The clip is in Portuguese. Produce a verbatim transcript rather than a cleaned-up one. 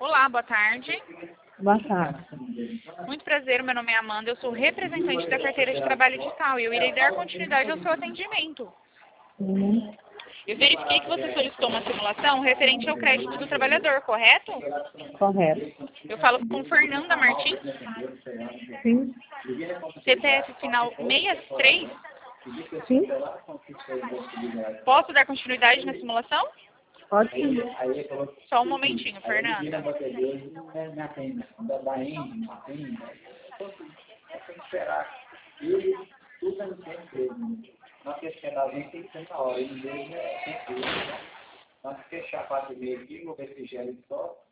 Olá, boa tarde. Boa tarde. Muito prazer, meu nome é Amanda, eu sou representante da carteira de trabalho digital e eu irei dar continuidade ao seu atendimento. Uhum. Eu verifiquei que você solicitou uma simulação referente ao crédito do trabalhador, correto? Correto. Eu falo com Fernanda Martins, Sim. C P F final seis três. Sim. Posso dar continuidade na simulação? Pode sim. Só um momentinho, Fernanda. Nós que esperar alguém tem que ser na hora, e mesmo é sempre isso, né? Nós fechar a quatro e meia aqui, vou ver se gera só.